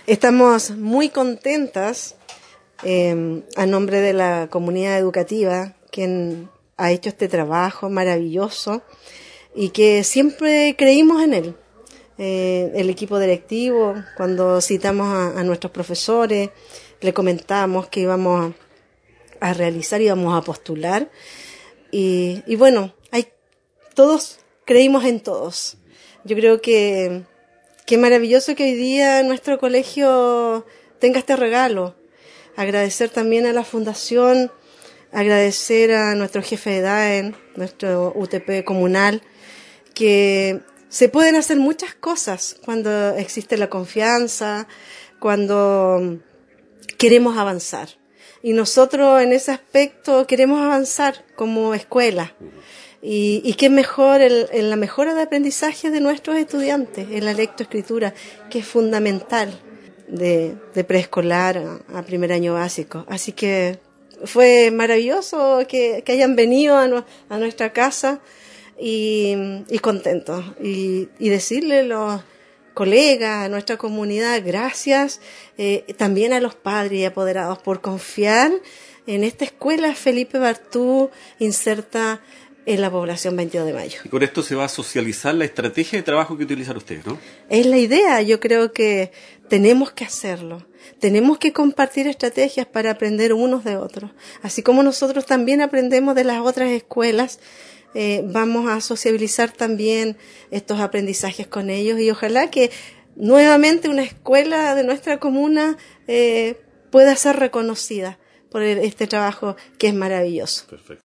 Estamos muy contentas a nombre de la comunidad educativa, quien ha hecho este trabajo maravilloso y que siempre creímos en él. El equipo directivo, cuando citamos a nuestros profesores, le comentamos que íbamos a realizar, íbamos a postular y bueno, todos creímos en todos. Yo creo que maravilloso que hoy día nuestro colegio tenga este regalo. Agradecer también a la fundación, agradecer a nuestro jefe de DAEN, nuestro UTP comunal, que se pueden hacer muchas cosas cuando existe la confianza, cuando queremos avanzar. Y nosotros en ese aspecto queremos avanzar como escuela. Y qué mejor en la mejora de aprendizaje de nuestros estudiantes, en la lectoescritura, que es fundamental de preescolar a primer año básico. Así que fue maravilloso que hayan venido a nuestra casa y contentos. Y decirle a los colegas, a nuestra comunidad, gracias, también a los padres y apoderados por confiar en esta escuela Felipe Bartú inserta en la población 22 de mayo. Y con esto se va a socializar la estrategia de trabajo que utilizan ustedes, ¿no? Es la idea, yo creo que tenemos que hacerlo. Tenemos que compartir estrategias para aprender unos de otros. Así como nosotros también aprendemos de las otras escuelas, vamos a sociabilizar también estos aprendizajes con ellos y ojalá que nuevamente una escuela de nuestra comuna pueda ser reconocida por este trabajo que es maravilloso. Perfecto.